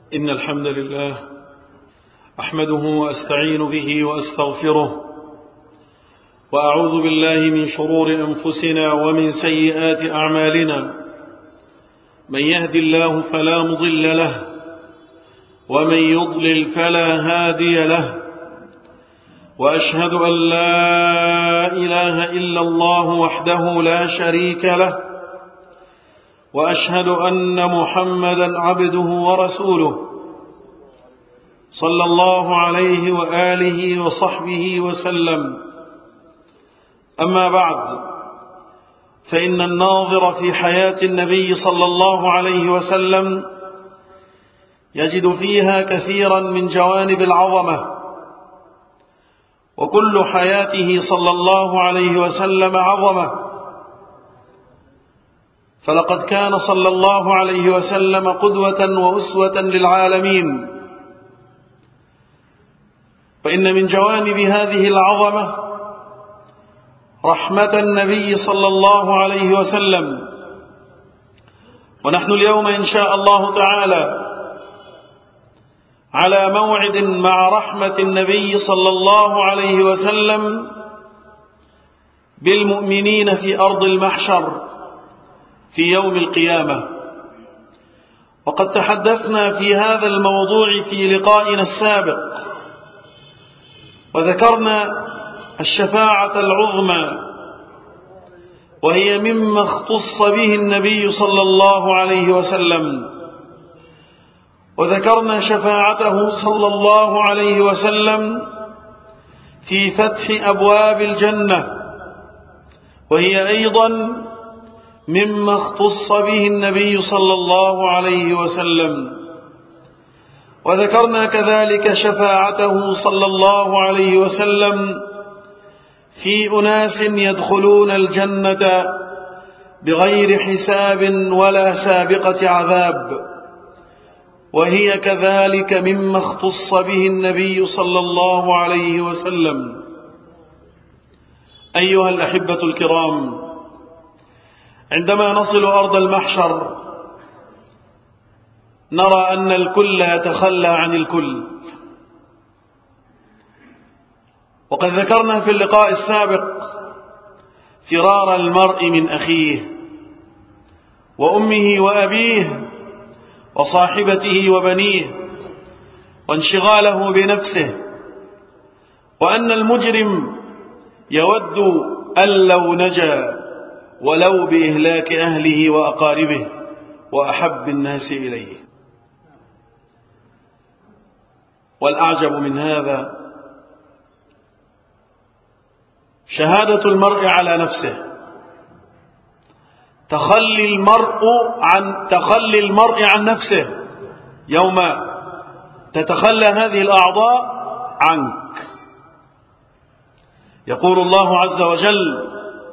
إن الحمد لله أحمده وأستعين به وأستغفره وأعوذ بالله من شرور أنفسنا ومن سيئات أعمالنا. من يهد الله فلا مضل له ومن يضلل فلا هادي له، وأشهد أن لا إله إلا الله وحده لا شريك له، وأشهد أن محمدا عبده ورسوله صلى الله عليه وآله وصحبه وسلم. أما بعد، فإن الناظر في حياة النبي صلى الله عليه وسلم يجد فيها كثيرا من جوانب العظمة، وكل حياته صلى الله عليه وسلم عظمة، فلقد كان صلى الله عليه وسلم قدوة وأسوة للعالمين. فإن من جوانب هذه العظمة رحمة النبي صلى الله عليه وسلم. ونحن اليوم إن شاء الله تعالى على موعد مع رحمة النبي صلى الله عليه وسلم بالمؤمنين في أرض المحشر في يوم القيامة. وقد تحدثنا في هذا الموضوع في لقائنا السابق، وذكرنا الشفاعة العظمى، وهي مما اختص به النبي صلى الله عليه وسلم، وذكرنا شفاعته صلى الله عليه وسلم في فتح أبواب الجنة، وهي أيضا مما اختص به النبي صلى الله عليه وسلم. وذكرنا كذلك شفاعته صلى الله عليه وسلم في أناس يدخلون الجنة بغير حساب ولا سابقة عذاب، وهي كذلك مما اختص به النبي صلى الله عليه وسلم. أيها الأحبة الكرام، عندما نصل أرض المحشر نرى أن الكل يتخلى عن الكل. وقد ذكرنا في اللقاء السابق فرار المرء من أخيه وأمه وأبيه وصاحبته وبنيه، وانشغاله بنفسه، وأن المجرم يود أن لو نجا ولو بإهلاك أهله وأقاربه وأحب الناس إليه. والأعجب من هذا شهادة المرء على نفسه، تخلي المرء عن نفسه يوم تتخلى هذه الأعضاء عنك. يقول الله عز وجل: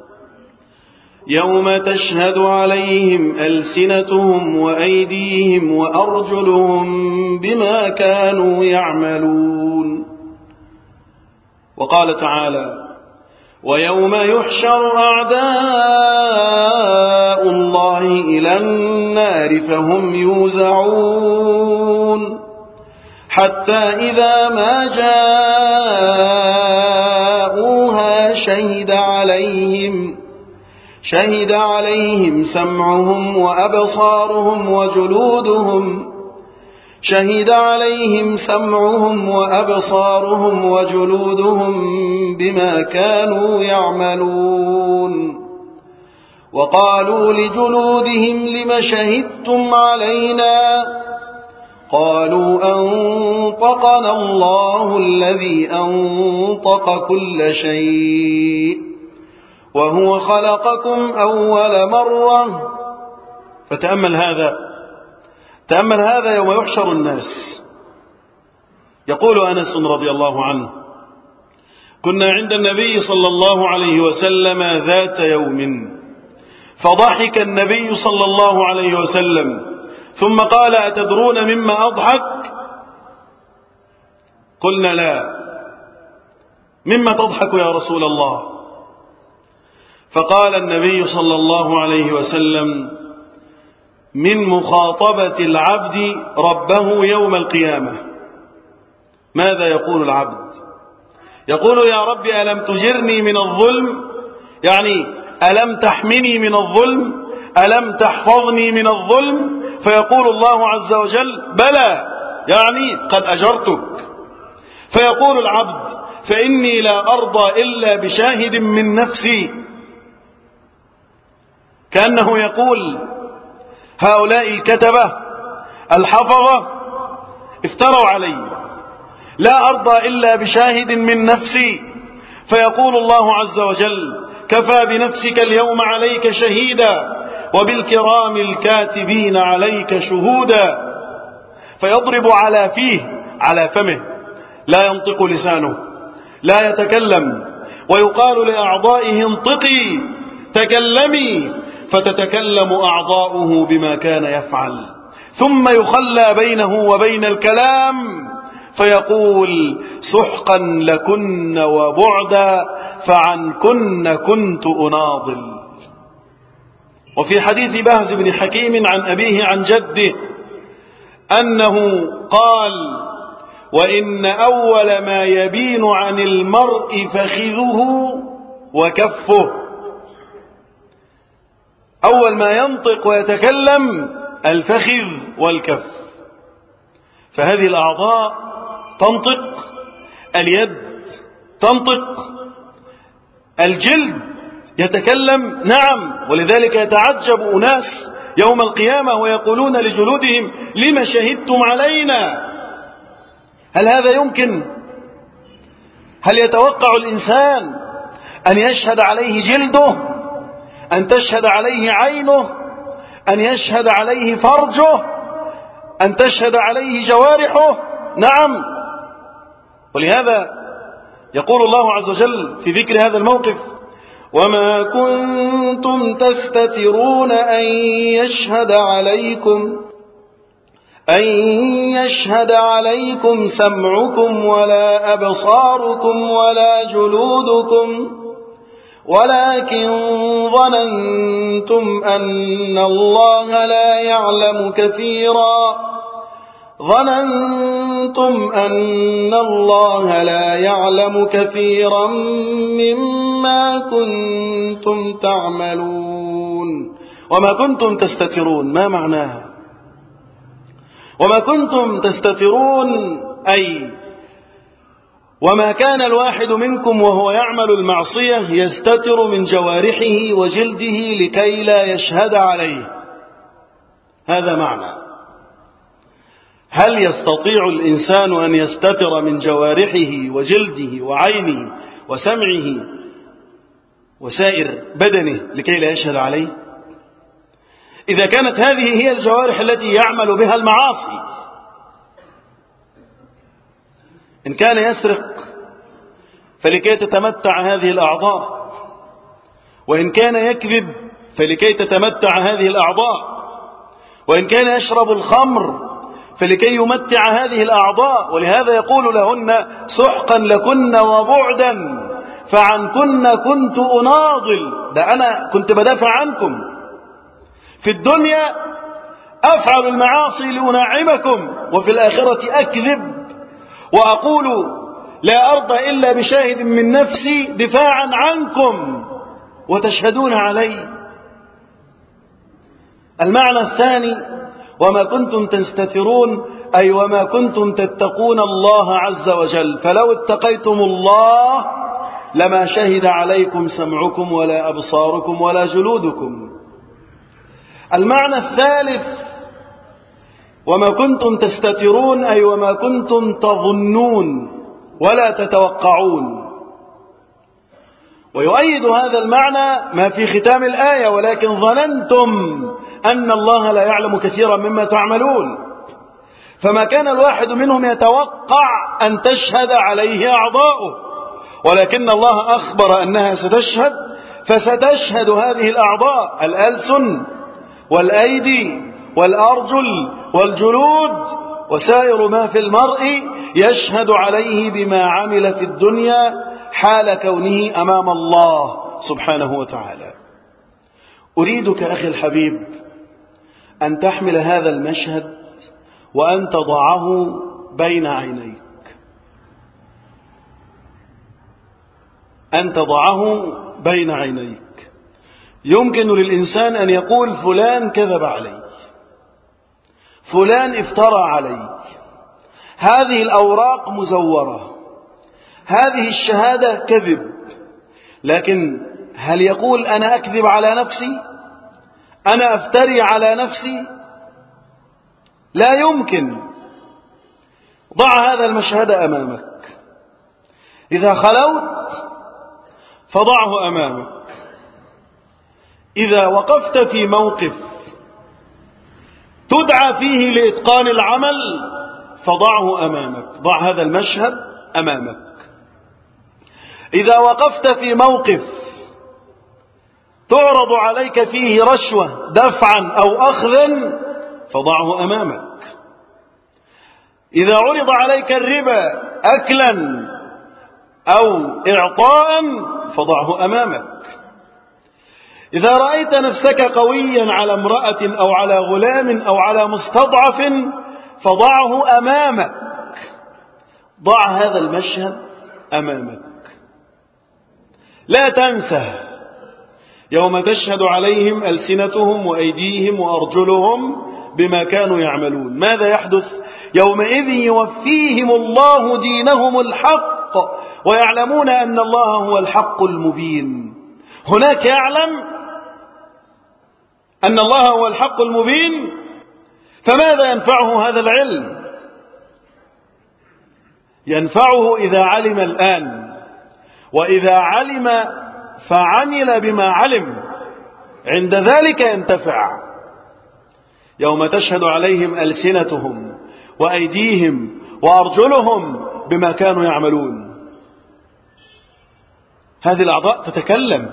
يوم تشهد عليهم ألسنتهم وأيديهم وأرجلهم بما كانوا يعملون. وقال تعالى: ويوم يحشر أعداء الله إلى النار فهم يوزعون حتى إذا ما جاءوها شهد عليهم سمعهم وأبصارهم وجلودهم بما كانوا يعملون. وقالوا لجلودهم لم شهدتم علينا؟ قالوا أنطقنا الله الذي أنطق كل شيء وهو خلقكم أول مرة. فتأمل هذا يوم يحشر الناس. يقول أنس رضي الله عنه: كنا عند النبي صلى الله عليه وسلم ذات يوم، فضحك النبي صلى الله عليه وسلم ثم قال: أتدرون مما أضحك؟ قلنا: لا. مما تضحك يا رسول الله؟ فقال النبي صلى الله عليه وسلم: من مخاطبة العبد ربه يوم القيامة. ماذا يقول العبد؟ يقول: يا رب ألم تجرني من الظلم؟ يعني ألم تحمني من الظلم؟ ألم تحفظني من الظلم؟ فيقول الله عز وجل: بلى، يعني قد أجرتك. فيقول العبد: فإني لا أرضى إلا بشاهد من نفسي. كأنه يقول: هؤلاء الكتبة الحفظة افتروا علي، لا أرضى إلا بشاهد من نفسي. فيقول الله عز وجل: كفى بنفسك اليوم عليك شهيدا وبالكرام الكاتبين عليك شهودا. فيضرب على فيه، على فمه، لا ينطق لسانه، لا يتكلم، ويقال لأعضائه: انطقي، تكلمي، فتتكلم أعضاؤه بما كان يفعل، ثم يخلى بينه وبين الكلام فيقول: سحقا لكن وبعدا فعنكن كنت أناضل. وفي حديث بهز بن حكيم عن أبيه عن جده أنه قال: وإن أول ما يبين عن المرء فخذه وكفه. أول ما ينطق ويتكلم الفخذ والكف. فهذه الأعضاء تنطق، اليد تنطق، الجلد يتكلم، نعم. ولذلك يتعجب أناس يوم القيامة ويقولون لجلودهم: لما شهدتم علينا؟ هل هذا يمكن؟ هل يتوقع الإنسان أن يشهد عليه جلده؟ أن تشهد عليه عينه؟ أن يشهد عليه فرجه؟ أن تشهد عليه جوارحه؟ نعم. ولهذا يقول الله عز وجل في ذكر هذا الموقف: وما كنتم تستترون أن يشهد عليكم سمعكم ولا أبصاركم ولا جلودكم ولكن ظننتم أن الله لا يعلم كثيرا مما كنتم تعملون. وما كنتم تستترون، ما معناها؟ وما كنتم تستترون أي وما كان الواحد منكم وهو يعمل المعصية يستتر من جوارحه وجلده لكي لا يشهد عليه. هذا معنى. هل يستطيع الإنسان أن يستتر من جوارحه وجلده وعينه وسمعه وسائر بدنه لكي لا يشهد عليه؟ إذا كانت هذه هي الجوارح التي يعمل بها المعاصي، إن كان يسرق فلكي تتمتع هذه الأعضاء، وإن كان يكذب فلكي تتمتع هذه الأعضاء، وإن كان يشرب الخمر فلكي يمتع هذه الأعضاء. ولهذا يقول لهن: سحقا لكن وبعدا فعنكن كنت أناضل. ده أنا كنت بدافع عنكم في الدنيا، أفعل المعاصي لأناعمكم، وفي الآخرة أكذب وأقول لا أرضى إلا بشاهد من نفسي دفاعا عنكم وتشهدون علي. المعنى الثاني: وما كنتم تستترون أي وما كنتم تتقون الله عز وجل، فلو اتقيتم الله لما شهد عليكم سمعكم ولا أبصاركم ولا جلودكم. المعنى الثالث: وما كنتم تستترون أي وما كنتم تظنون ولا تتوقعون. ويؤيد هذا المعنى ما في ختام الآية: ولكن ظننتم أن الله لا يعلم كثيرا مما تعملون. فما كان الواحد منهم يتوقع أن تشهد عليه أعضاؤه، ولكن الله أخبر أنها ستشهد، فستشهد هذه الأعضاء: الألسن والأيدي والأرجل والجلود وسائر ما في المرء يشهد عليه بما عمل في الدنيا حال كونه أمام الله سبحانه وتعالى. أريدك أخي الحبيب أن تحمل هذا المشهد وأن تضعه بين عينيك، أن تضعه بين عينيك. يمكن للإنسان أن يقول فلان كذب علي، فلان افترى علي، هذه الأوراق مزورة، هذه الشهادة كذب. لكن هل يقول أنا أكذب على نفسي، أنا أفتري على نفسي؟ لا يمكن. ضع هذا المشهد أمامك، إذا خلوت فضعه أمامك، إذا وقفت في موقف تدعى فيه لإتقان العمل فضعه أمامك، ضع هذا المشهد أمامك. إذا وقفت في موقف تعرض عليك فيه رشوة دفعا أو أخذا فضعه أمامك. إذا عرض عليك الربا أكلا أو إعطاء فضعه أمامك. إذا رأيت نفسك قويا على امرأة أو على غلام أو على مستضعف فضعه أمامك. ضع هذا المشهد أمامك. لا تنسى يوم تشهد عليهم ألسنتهم وأيديهم وأرجلهم بما كانوا يعملون. ماذا يحدث؟ يومئذ يوفيهم الله دينهم الحق ويعلمون أن الله هو الحق المبين. هناك يعلم أن الله هو الحق المبين، فماذا ينفعه هذا العلم؟ ينفعه إذا علم الآن، وإذا علم فعمل بما علم، عند ذلك ينتفع. يوم تشهد عليهم ألسنتهم وأيديهم وأرجلهم بما كانوا يعملون. هذه الأعضاء تتكلم،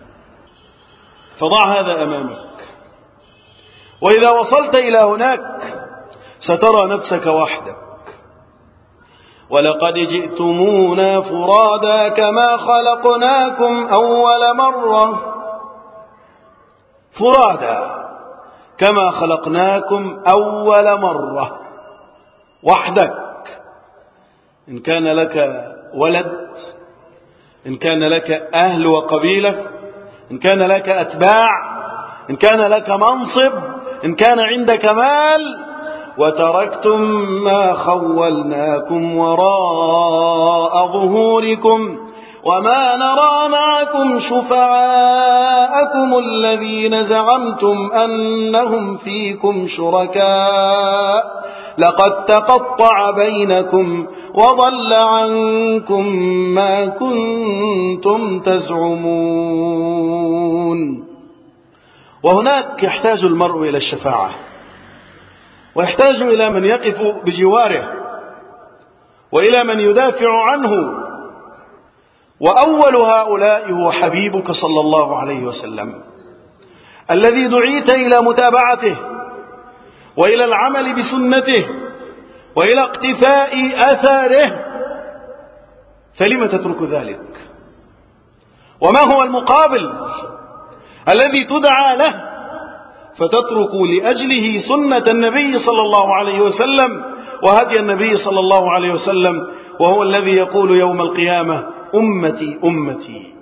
فضع هذا أمامك. وإذا وصلت إلى هناك سترى نفسك وحدك. ولقد جئتمونا فرادا كما خلقناكم أول مرة، فرادا كما خلقناكم أول مرة، وحدك. إن كان لك ولد، إن كان لك أهل وقبيلة، إن كان لك أتباع، إن كان لك منصب، إن كان عندك مال، وتركتم ما خولناكم وراء ظهوركم وما نرى معكم شفعاءكم الذين زعمتم أنهم فيكم شركاء لقد تقطع بينكم وضل عنكم ما كنتم تزعمون. وهناك يحتاج المرء إلى الشفاعة، ويحتاج إلى من يقف بجواره، وإلى من يدافع عنه. وأول هؤلاء هو حبيبك صلى الله عليه وسلم، الذي دعيت إلى متابعته وإلى العمل بسنته وإلى اقتفاء أثاره، فلم تترك ذلك؟ وما هو المقابل الذي تدعى له فتترك لأجله سنة النبي صلى الله عليه وسلم وهدي النبي صلى الله عليه وسلم، وهو الذي يقول يوم القيامة أمتي أمتي.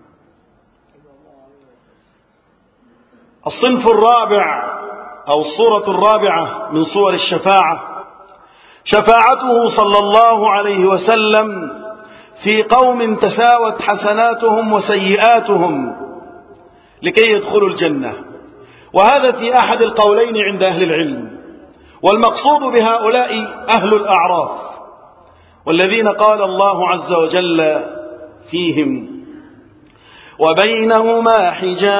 الصنف الرابع أو الصورة الرابعة من صور الشفاعة، شفاعته صلى الله عليه وسلم في قوم تساوت حسناتهم وسيئاتهم لكي يدخلوا الجنة. وهذا في أحد القولين عند أهل العلم، والمقصود بهؤلاء أهل الأعراف، والذين قال الله عز وجل فيهم وبينهما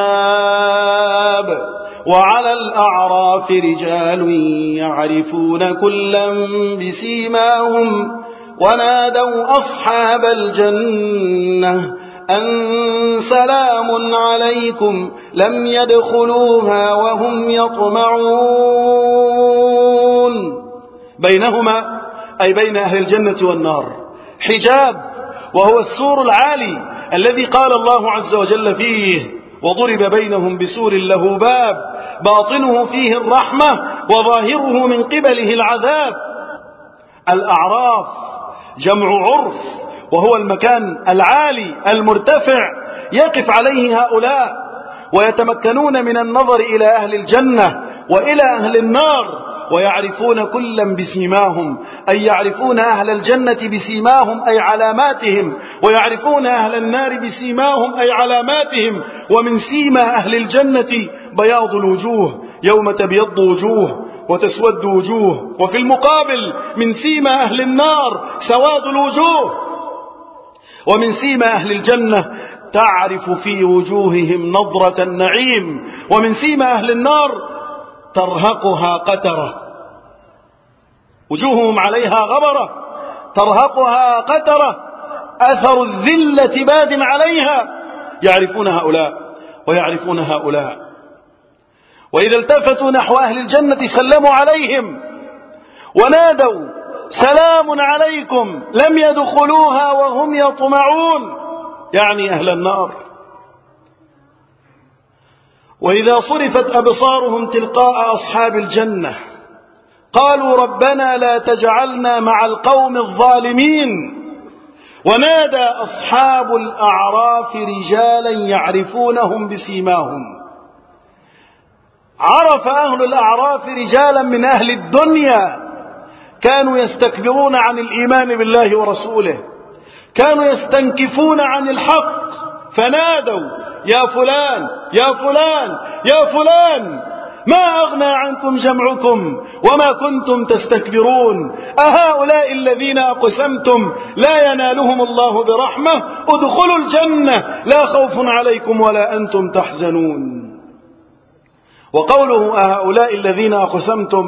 حجاب وعلى الأعراف رجال يعرفون كلا بسيماهم ونادوا أصحاب الجنة أن سلام عليكم لم يدخلوها وهم يطمعون. بينهما أي بين أهل الجنة والنار حجاب، وهو السور العالي الذي قال الله عز وجل فيه وضرب بينهم بسور له باب باطنه فيه الرحمة وظاهره من قبله العذاب. الأعراف جمع عرف، وهو المكان العالي المرتفع يقف عليه هؤلاء ويتمكنون من النظر إلى أهل الجنة وإلى أهل النار، ويعرفون كلا بسيماهم، أي يعرفون أهل الجنة بسيماهم أي علاماتهم، ويعرفون أهل النار بسيماهم أي علاماتهم. ومن سيما أهل الجنة بياض الوجوه يوم تبيض وجوه وتسود وجوه، وفي المقابل من سيما أهل النار سواد الوجوه. ومن سيما أهل الجنة تعرف في وجوههم نضرة النعيم، ومن سيما أهل النار ترهقها قترة، وجوههم عليها غبرة ترهقها قترة أثر الذلة باد عليها. يعرفون هؤلاء ويعرفون هؤلاء، وإذا التفتوا نحو أهل الجنة سلموا عليهم ونادوا سلام عليكم لم يدخلوها وهم يطمعون، يعني أهل النار. وإذا صرفت أبصارهم تلقاء أصحاب الجنة قالوا ربنا لا تجعلنا مع القوم الظالمين. ونادى أصحاب الأعراف رجالا يعرفونهم بسيماهم. عرف أهل الأعراف رجالا من أهل الدنيا كانوا يستكبرون عن الإيمان بالله ورسوله، كانوا يستنكفون عن الحق، فنادوا يا فلان يا فلان يا فلان ما أغنى عنكم جمعكم وما كنتم تستكبرون، أهؤلاء الذين أقسمتم لا ينالهم الله برحمة ادخلوا الجنة لا خوف عليكم ولا أنتم تحزنون. وقوله أهؤلاء الذين أقسمتم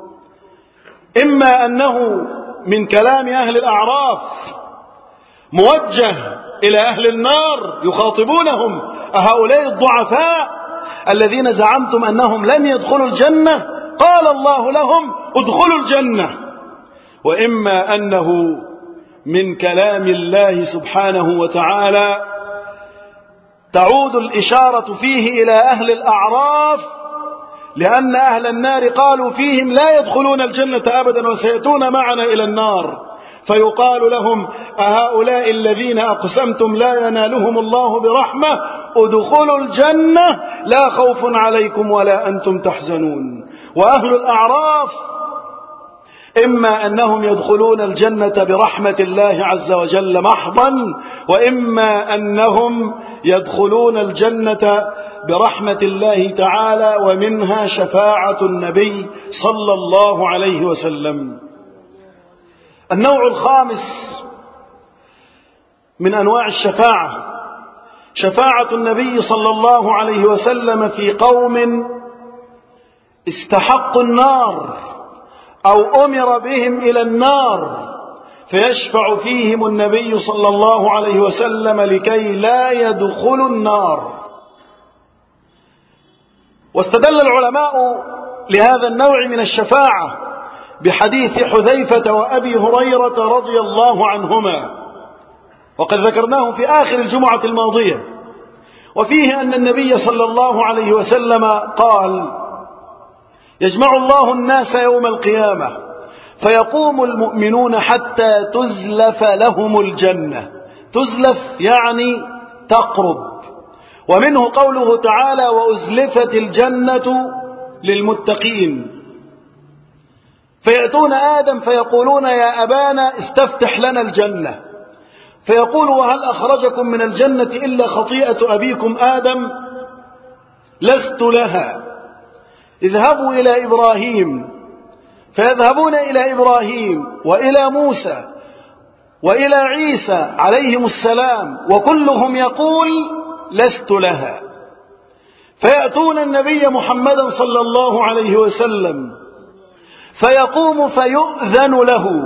إما أنه من كلام أهل الأعراف موجه إلى أهل النار يخاطبونهم، أهؤلاء الضعفاء الذين زعمتم أنهم لن يدخلوا الجنة قال الله لهم ادخلوا الجنة، وإما أنه من كلام الله سبحانه وتعالى تعود الإشارة فيه إلى أهل الأعراف، لأن أهل النار قالوا فيهم لا يدخلون الجنة أبدا وسيأتون معنا إلى النار، فيقال لهم أهؤلاء الذين أقسمتم لا ينالهم الله برحمة ادخلوا الجنة لا خوف عليكم ولا أنتم تحزنون. وأهل الأعراف إما أنهم يدخلون الجنة برحمة الله عز وجل محضا، وإما أنهم يدخلون الجنة برحمة الله تعالى ومنها شفاعة النبي صلى الله عليه وسلم. النوع الخامس من أنواع الشفاعة شفاعة النبي صلى الله عليه وسلم في قوم استحقوا النار أو أمر بهم إلى النار، فيشفع فيهم النبي صلى الله عليه وسلم لكي لا يدخلوا النار. واستدل العلماء لهذا النوع من الشفاعة بحديث حذيفة وأبي هريرة رضي الله عنهما، وقد ذكرناه في آخر الجمعة الماضية، وفيه أن النبي صلى الله عليه وسلم قال يجمع الله الناس يوم القيامة فيقوم المؤمنون حتى تزلف لهم الجنة. تزلف يعني تقرب، ومنه قوله تعالى وأزلفت الجنة للمتقين. فيأتون آدم فيقولون يا أبانا استفتح لنا الجنة، فيقول وهل أخرجكم من الجنة إلا خطيئة أبيكم آدم؟ لست لها، اذهبوا إلى إبراهيم. فيذهبون إلى إبراهيم وإلى موسى وإلى عيسى عليهم السلام وكلهم يقول لست لها. فيأتون النبي محمدا صلى الله عليه وسلم فيقوم فيؤذن له،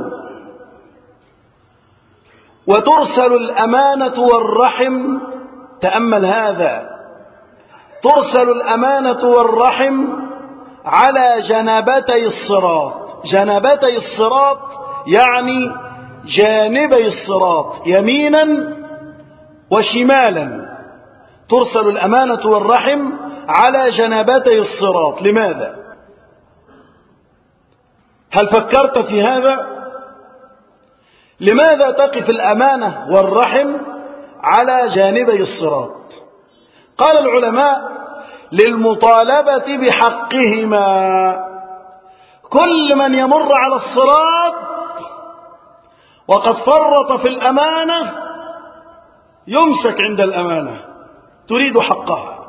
وترسل الأمانة والرحم. تأمل هذا، ترسل الأمانة والرحم على جنبتي الصراط. جنبتي الصراط يعني جانبي الصراط يمينا وشمالا، ترسل الأمانة والرحم على جنبتي الصراط. لماذا؟ هل فكرت في هذا؟ لماذا تقف الأمانة والرحم على جانبي الصراط؟ قال العلماء: للمطالبة بحقهما. كل من يمر على الصراط وقد فرط في الأمانة يمسك عند الأمانة، تريد حقها.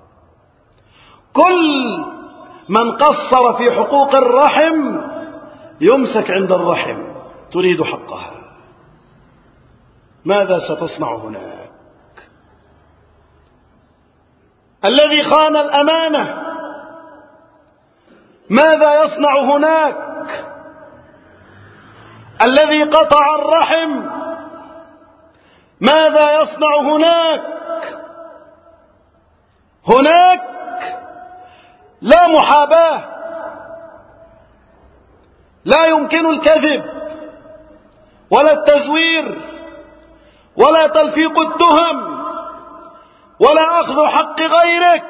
كل من قصر في حقوق الرحم يمسك عند الرحم، تريد حقها. ماذا ستصنع هناك؟ الذي خان الأمانة ماذا يصنع هناك؟ الذي قطع الرحم ماذا يصنع هناك؟ هناك لا محاباة، لا يمكن الكذب ولا التزوير ولا تلفيق التهم ولا أخذ حق غيرك.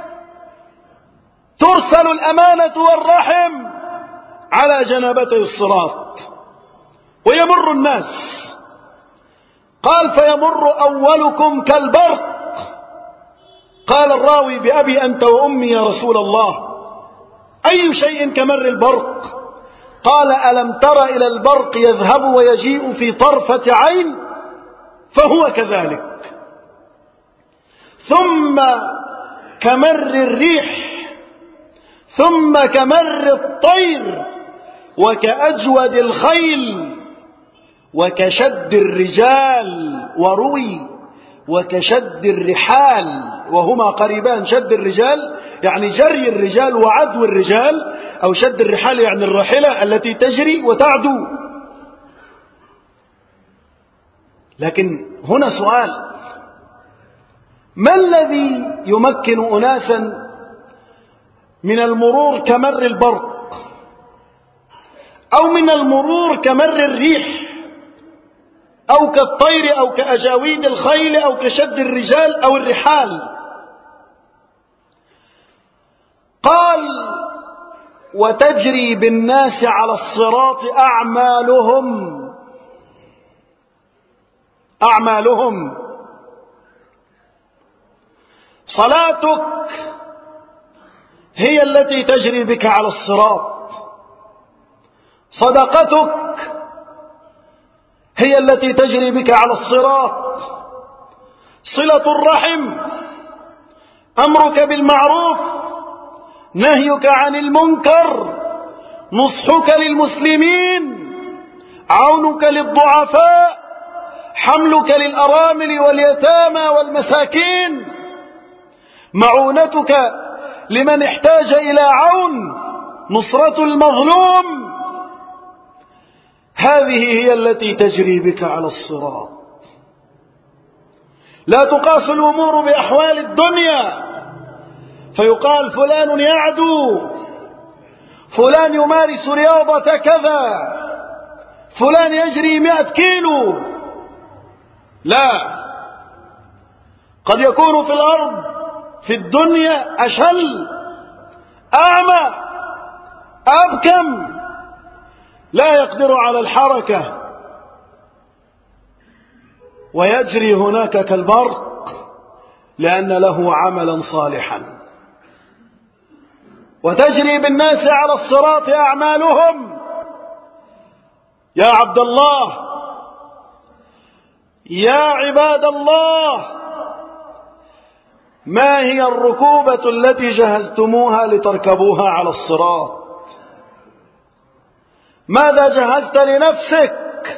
ترسل الأمانة والرحم على جنبتي الصراط ويمر الناس. قال: فيمر أولكم كالبرق. قال الراوي: بأبي أنت وأمي يا رسول الله، أي شيء كمر البرق؟ قال: ألم تر إلى البرق يذهب ويجيء في طرفة عين؟ فهو كذلك. ثم كمر الريح، ثم كمر الطير، وكأجود الخيل، وكشد الرجال. وروي: وكشد الرحال، وهما قريبان. شد الرجال يعني جري الرجال وعدو الرجال، أو شد الرحال يعني الراحلة التي تجري وتعدو. لكن هنا سؤال: ما الذي يمكن أناسا من المرور كمر البرق، أو من المرور كمر الريح، أو كالطير، أو كأجاويد الخيل، أو كشد الرجال أو الرحال؟ قال: وتجري بالناس على الصراط أعمالهم. صلاتك هي التي تجري بك على الصراط، صدقتك هي التي تجري بك على الصراط، صلة الرحم، أمرك بالمعروف، نهيك عن المنكر، نصحك للمسلمين، عونك للضعفاء، حملك للأرامل واليتامى والمساكين، معونتك لمن احتاج إلى عون، نصرة المظلوم. هذه هي التي تجري بك على الصراط. لا تقاس الأمور بأحوال الدنيا فيقال فلان يعدو، فلان يمارس رياضة كذا، فلان يجري 100 كيلو. لا، قد يكون في الأرض في الدنيا أشل، أعمى، أبكم، لا يقدر على الحركة، ويجري هناك كالبرق لأن له عملا صالحا. وتجري بالناس على الصراط أعمالهم. يا عبد الله، يا عباد الله، ما هي الركوبة التي جهزتموها لتركبوها على الصراط؟ ماذا جهزت لنفسك؟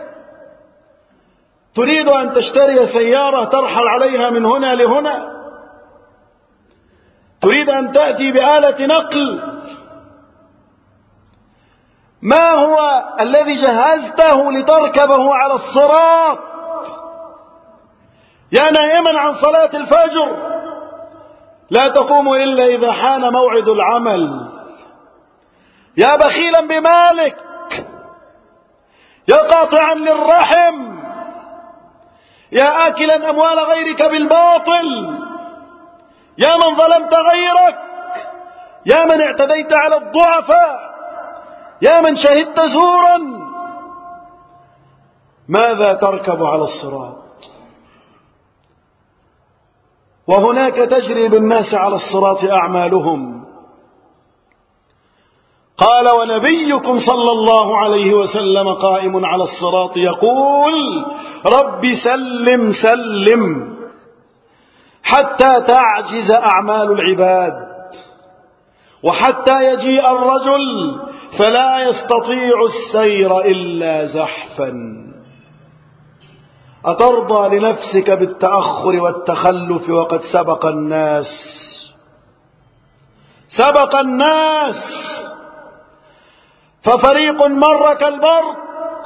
تريد أن تشتري سيارة ترحل عليها من هنا لهنا؟ تريد أن تأتي بآلة نقل؟ ما هو الذي جهزته لتركبه على الصراط؟ يا نائما عن صلاة الفجر، لا تقوم إلا إذا حان موعد العمل. يا بخيلا بمالك، يا قاطعا للرحم، يا آكلا أموال غيرك بالباطل، يا من ظلمت غيرك، يا من اعتديت على الضعفاء، يا من شهدت زورا، ماذا تركب على الصراط؟ وهناك تجري بالناس على الصراط أعمالهم. قال: ونبيكم صلى الله عليه وسلم قائم على الصراط يقول: رب سلم سلم، حتى تعجز أعمال العباد، وحتى يجيء الرجل فلا يستطيع السير إلا زحفا. أترضى لنفسك بالتأخر والتخلف وقد سبق الناس؟ سبق الناس، ففريق مر كالبرق،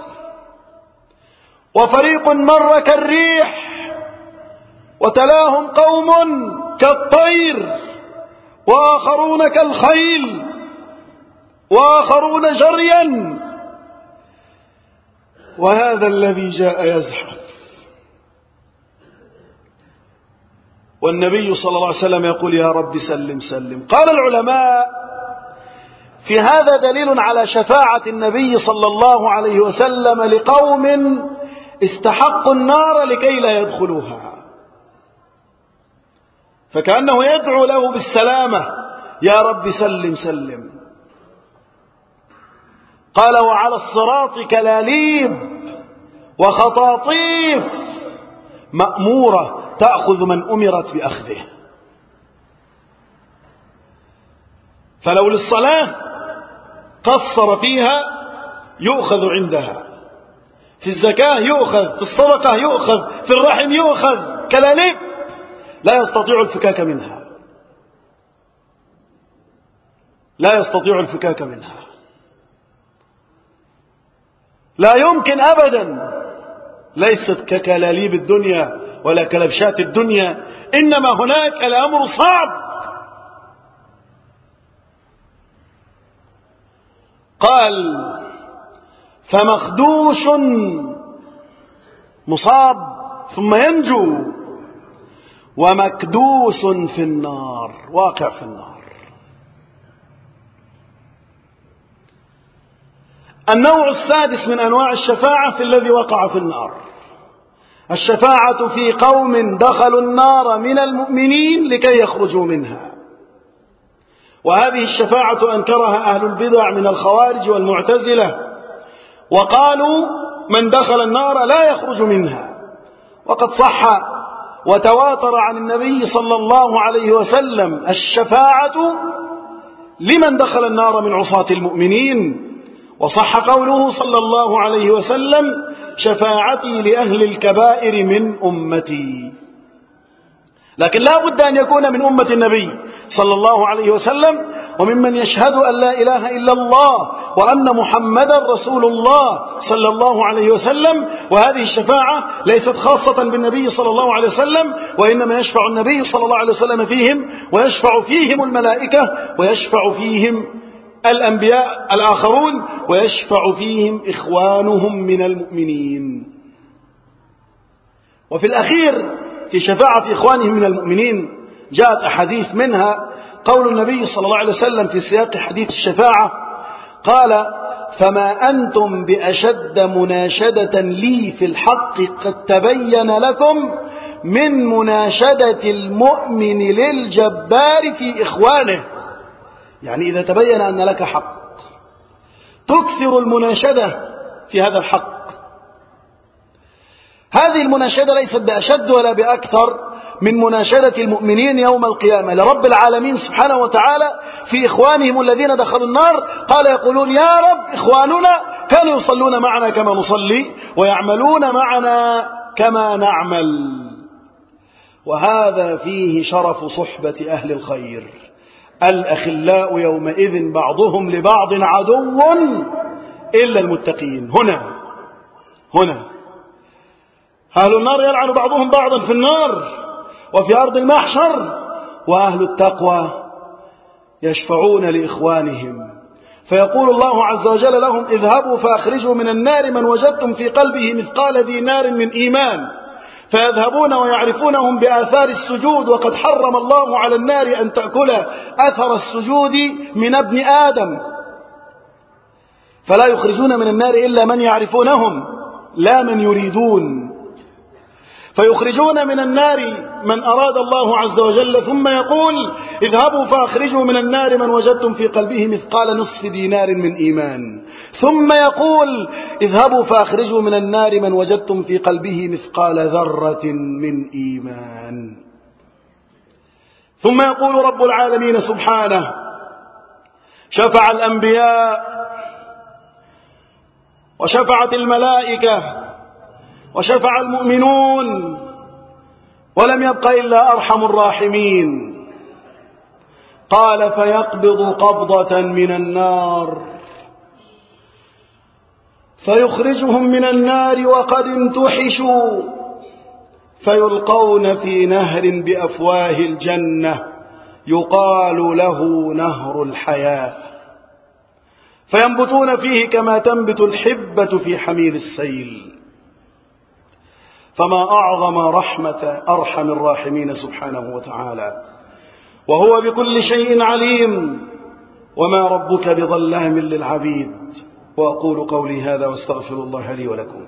وفريق مر كالريح، وتلاهم قوم كالطير، وآخرون كالخيل، وآخرون جريا، وهذا الذي جاء يزحف. والنبي صلى الله عليه وسلم يقول: يا رب سلم سلم. قال العلماء: في هذا دليل على شفاعة النبي صلى الله عليه وسلم لقوم استحقوا النار لكي لا يدخلوها، فكأنه يدعو له بالسلامة: يا رب سلم سلم. قال: وعلى الصراط كلاليب وخطاطيف مأمورة تأخذ من أمرت بأخذه. فلو للصلاة قصر فيها يؤخذ عندها، في الزكاة يؤخذ، في الصدقة يؤخذ، في الرحم يؤخذ، كلاليب لا يستطيع الفكاك منها، لا يستطيع الفكاك منها، لا يمكن أبدا. ليست ككلاليب الدنيا ولا كلبشات الدنيا، إنما هناك الأمر صعب. قال: فمخدوش مصاب ثم ينجو، ومكدوس في النار واقع في النار. النوع السادس من أنواع الشفاعة في الذي وقع في النار: الشفاعة في قوم دخلوا النار من المؤمنين لكي يخرجوا منها. وهذه الشفاعة أنكرها أهل البدع من الخوارج والمعتزلة، وقالوا من دخل النار لا يخرج منها. وقد صح وتواتر عن النبي صلى الله عليه وسلم الشفاعة لمن دخل النار من عصاة المؤمنين، وصح قوله صلى الله عليه وسلم: شفاعتي لأهل الكبائر من أمتي. لكن لا بد أن يكون من أمة النبي صلى الله عليه وسلم، وممن يشهد أن لا إله إلا الله وأن محمدا رسول الله صلى الله عليه وسلم. وهذه الشفاعة ليست خاصة بالنبي صلى الله عليه وسلم، وإنما يشفع النبي صلى الله عليه وسلم فيهم، ويشفع فيهم الملائكة، ويشفع فيهم الأنبياء الآخرون، ويشفع فيهم إخوانهم من المؤمنين. وفي الأخير في شفاعة إخوانهم من المؤمنين جاءت أحاديث، منها قول النبي صلى الله عليه وسلم في سياق حديث الشفاعة، قال: فما أنتم بأشد مناشدة لي في الحق قد تبين لكم من مناشدة المؤمن للجبار في إخوانه. يعني إذا تبين أن لك حق تكثر المناشدة في هذا الحق. هذه المناشدة ليست بأشد ولا بأكثر من مناشدة المؤمنين يوم القيامة لرب العالمين سبحانه وتعالى في إخوانهم الذين دخلوا النار. قال: يقولون: يا رب إخواننا كانوا يصلون معنا كما نصلي، ويعملون معنا كما نعمل. وهذا فيه شرف صحبة أهل الخير. الأخلاء يومئذ بعضهم لبعض عدو إلا المتقين. هنا أهل النار يلعن بعضهم بعضا في النار وفي أرض المحشر، وأهل التقوى يشفعون لإخوانهم، فيقول الله عز وجل لهم: اذهبوا فأخرجوا من النار من وجدتم في قلبه مثقال دينار من إيمان، فيذهبون ويعرفونهم بآثار السجود، وقد حرم الله على النار أن تأكل أثر السجود من ابن آدم، فلا يخرجون من النار إلا من يعرفونهم لا من يريدون، فيخرجون من النار من أراد الله عز وجل، ثم يقول اذهبوا فأخرجوا من النار من وجدتم في قلبه مثقال نصف دينار من إيمان، ثم يقول اذهبوا فأخرجوا من النار من وجدتم في قلبه مثقال ذرة من إيمان. ثم يقول رب العالمين سبحانه شفع الأنبياء وشفعت الملائكة وشفع المؤمنون ولم يبق إلا أرحم الراحمين. قال فيقبض قبضة من النار فيخرجهم من النار وقد انتحشوا فيلقون في نهر بأفواه الجنة يقال له نهر الحياة، فينبتون فيه كما تنبت الحبة في حميل السيل. فما أعظم رحمة أرحم الراحمين سبحانه وتعالى، وهو بكل شيء عليم، وما ربك بظلام للعبيد. وأقول قولي هذا واستغفر الله لي ولكم.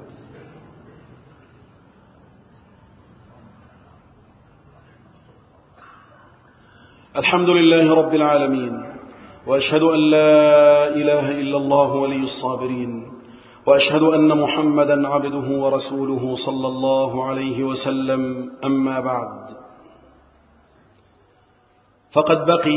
الحمد لله رب العالمين، وأشهد أن لا إله إلا الله ولي الصابرين، وأشهد أن محمدا عبده ورسوله صلى الله عليه وسلم. أما بعد، فقد بقي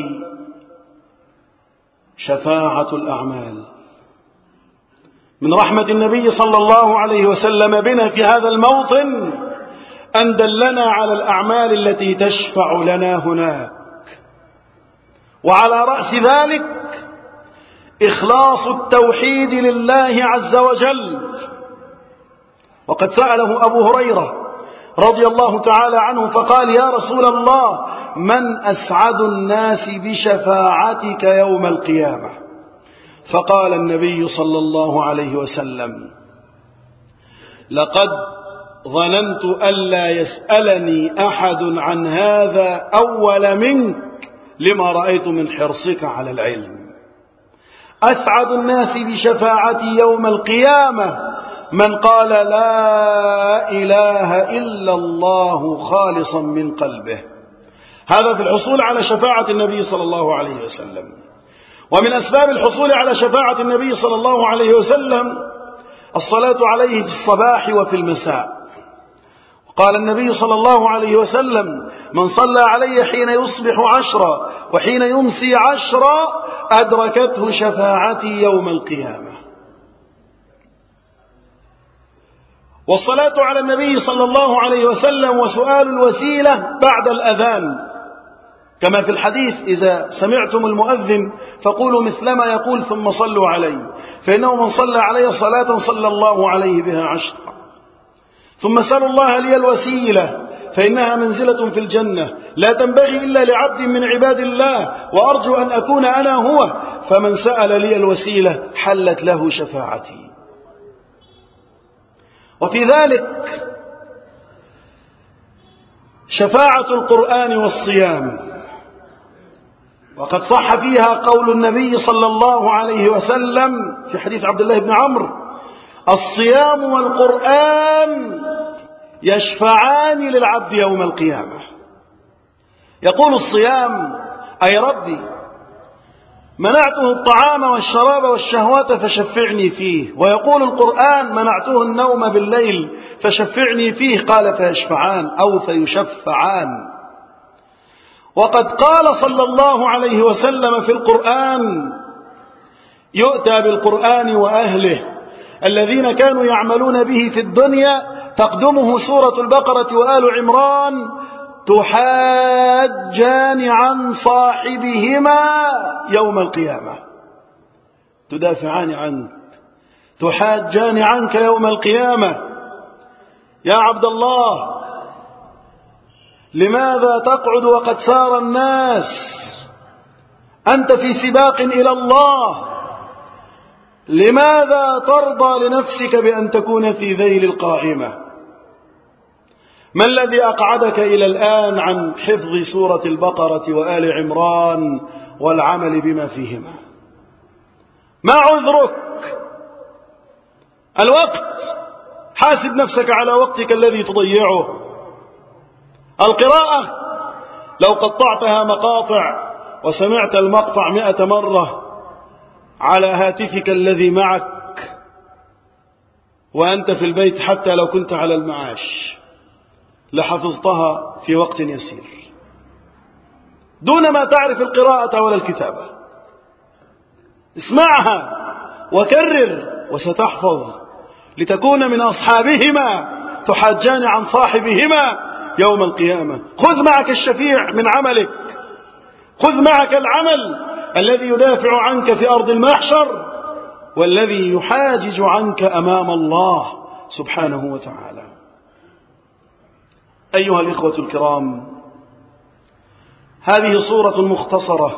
شفاعة الأعمال. من رحمة النبي صلى الله عليه وسلم بنا في هذا الموطن أن دلنا على الأعمال التي تشفع لنا هناك، وعلى رأس ذلك إخلاص التوحيد لله عز وجل. وقد سأله أبو هريرة رضي الله تعالى عنه فقال يا رسول الله من أسعد الناس بشفاعتك يوم القيامة؟ فقال النبي صلى الله عليه وسلم لقد ظننت ألا يسألني أحد عن هذا أول منك لما رأيت من حرصك على العلم. أسعد الناس بشفاعتي يوم القيامة من قال لا إله إلا الله خالصا من قلبه. هذا في الحصول على شفاعة النبي صلى الله عليه وسلم. ومن أسباب الحصول على شفاعة النبي صلى الله عليه وسلم الصلاة عليه في الصباح وفي المساء. قال النبي صلى الله عليه وسلم من صلى علي حين يصبح 10 وحين يمسي 10 أدركته شفاعتي يوم القيامة. والصلاة على النبي صلى الله عليه وسلم وسؤال الوسيلة بعد الأذان، كما في الحديث إذا سمعتم المؤذن فقولوا مثلما يقول ثم صلوا علي، فإنه من صلى علي صلاة صلى الله عليه بها 10. ثم سألوا الله لي الوسيلة فإنها منزلة في الجنة لا تنبغي إلا لعبد من عباد الله، وأرجو أن أكون أنا هو، فمن سأل لي الوسيلة حلت له شفاعتي. وفي ذلك شفاعة القرآن والصيام، وقد صح فيها قول النبي صلى الله عليه وسلم في حديث عبد الله بن عمرو الصيام والقرآن يشفعان للعبد يوم القيامة. يقول الصيام أي ربي منعته الطعام والشراب والشهوات فشفعني فيه، ويقول القرآن منعته النوم بالليل فشفعني فيه، قال فيشفعان أو فيشفعان. وقد قال صلى الله عليه وسلم في القرآن يؤتى بالقرآن وأهله الذين كانوا يعملون به في الدنيا تقدمه سورة البقرة وآل عمران تحاجان عن صاحبهما يوم القيامة، تدافعان عنك، تحاجان عنك يوم القيامة. يا عبد الله لماذا تقعد وقد سار الناس؟ أنت في سباق إلى الله، لماذا ترضى لنفسك بأن تكون في ذيل القائمة؟ ما الذي أقعدك إلى الآن عن حفظ سورة البقرة وآل عمران والعمل بما فيهما؟ ما عذرك؟ الوقت، حاسب نفسك على وقتك الذي تضيعه. القراءة لو قطعتها مقاطع وسمعت المقطع 100 مرة على هاتفك الذي معك وأنت في البيت، حتى لو كنت على المعاش، لحفظتها في وقت يسير دون ما تعرف القراءة ولا الكتابة. اسمعها وكرر وستحفظ، لتكون من أصحابهما تحاجان عن صاحبهما يوم القيامة. خذ معك الشفيع من عملك، خذ معك العمل الذي يدافع عنك في أرض المحشر والذي يحاجج عنك أمام الله سبحانه وتعالى. أيها الإخوة الكرام، هذه صورة مختصرة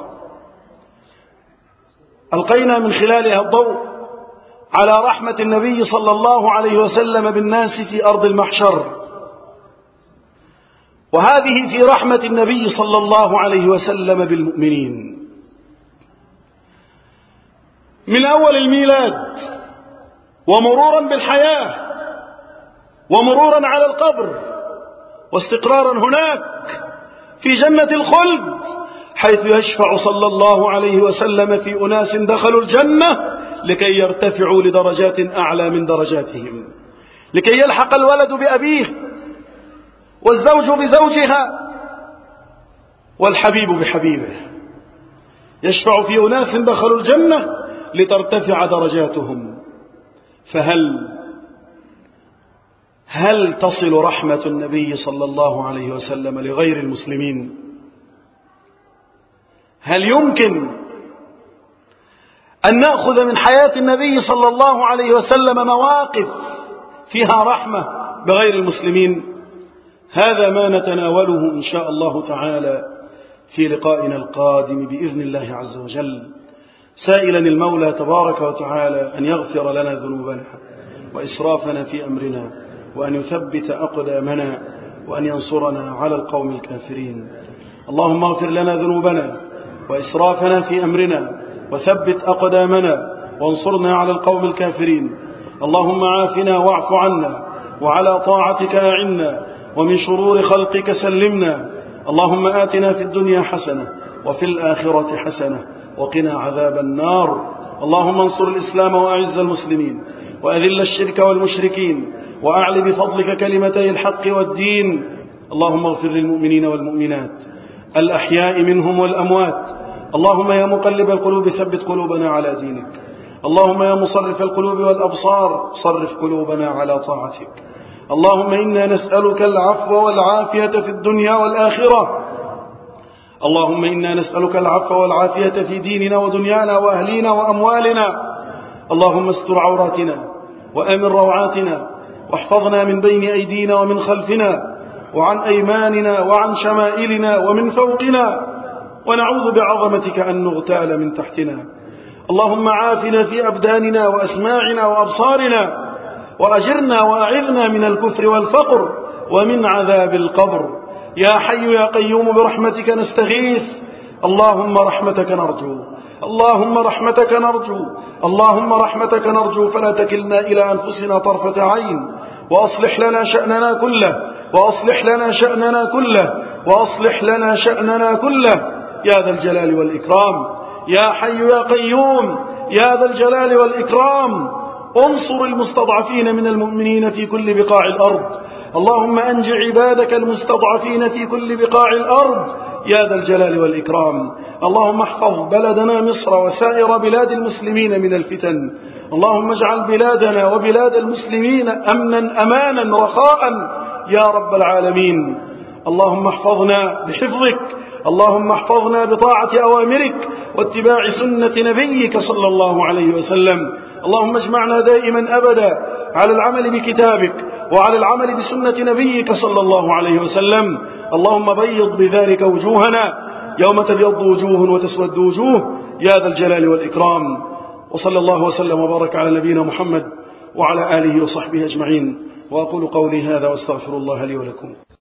ألقينا من خلالها الضوء على رحمة النبي صلى الله عليه وسلم بالناس في أرض المحشر، وهذه في رحمة النبي صلى الله عليه وسلم بالمؤمنين من أول الميلاد، ومرورا بالحياة، ومرورا على القبر، واستقرارا هناك في جنة الخلد، حيث يشفع صلى الله عليه وسلم في أناس دخلوا الجنة لكي يرتفعوا لدرجات أعلى من درجاتهم، لكي يلحق الولد بأبيه والزوج بزوجها والحبيب بحبيبه. يشفع في أناس دخلوا الجنة لترتفع درجاتهم. هل تصل رحمة النبي صلى الله عليه وسلم لغير المسلمين؟ هل يمكن أن نأخذ من حياة النبي صلى الله عليه وسلم مواقف فيها رحمة بغير المسلمين؟ هذا ما نتناوله إن شاء الله تعالى في لقائنا القادم بإذن الله عز وجل، سائلا المولى تبارك وتعالى أن يغفر لنا ذنوبنا وإسرافنا في أمرنا، وأن يثبت أقدامنا، وأن ينصرنا على القوم الكافرين. اللهم اغفر لنا ذنوبنا وإسرافنا في أمرنا، وثبت أقدامنا، وانصرنا على القوم الكافرين. اللهم عافنا واعف عنا، وعلى طاعتك أعنا، ومن شرور خلقك سلمنا. اللهم آتنا في الدنيا حسنة وفي الآخرة حسنة وقنا عذاب النار. اللهم انصر الإسلام وأعز المسلمين، وأذل الشرك والمشركين، وأعل بفضلك كلمتي الحق والدين. اللهم اغفر للمؤمنين والمؤمنات الأحياء منهم والأموات. اللهم يا مقلب القلوب ثبت قلوبنا على دينك. اللهم يا مصرف القلوب والأبصار صرف قلوبنا على طاعتك. اللهم إنا نسألك العفو والعافية في الدنيا والآخرة. اللهم إنا نسألك العفو والعافية في ديننا ودنيانا وأهلينا وأموالنا. اللهم استر عوراتنا وآمن روعاتنا، واحفظنا من بين أيدينا ومن خلفنا وعن أيماننا وعن شمائلنا ومن فوقنا، ونعوذ بعظمتك أن نغتال من تحتنا. اللهم عافنا في أبداننا وأسماعنا وأبصارنا، وأجرنا وأعذنا من الكفر والفقر ومن عذاب القبر. يا حي يا قيوم برحمتك نستغيث. اللهم رحمتك نرجو، اللهم رحمتك نرجو، اللهم رحمتك نرجو، فلا تكلنا إلى أنفسنا طرفة عين، وأصلح لنا شأننا كله، وأصلح لنا شأننا كله، وأصلح لنا شأننا كله يا ذا الجلال والإكرام. يا حي يا قيوم يا ذا الجلال والإكرام، انصر المستضعفين من المؤمنين في كل بقاع الأرض. اللهم أنج عبادك المستضعفين في كل بقاع الأرض يا ذا الجلال والإكرام. اللهم احفظ بلدنا مصر وسائر بلاد المسلمين من الفتن. اللهم اجعل بلادنا وبلاد المسلمين أمنا أمانا رخاء يا رب العالمين. اللهم احفظنا بحفظك، اللهم احفظنا بطاعة أوامرك واتباع سنة نبيك صلى الله عليه وسلم. اللهم اجمعنا دائما أبدا على العمل بكتابك وعلى العمل بسنة نبيك صلى الله عليه وسلم. اللهم بيض بذلك وجوهنا يوم تبيض وجوه وتسود وجوه يا ذا الجلال والإكرام. وصلى الله وسلم وبارك على نبينا محمد وعلى آله وصحبه أجمعين. وأقول قولي هذا واستغفر الله لي ولكم.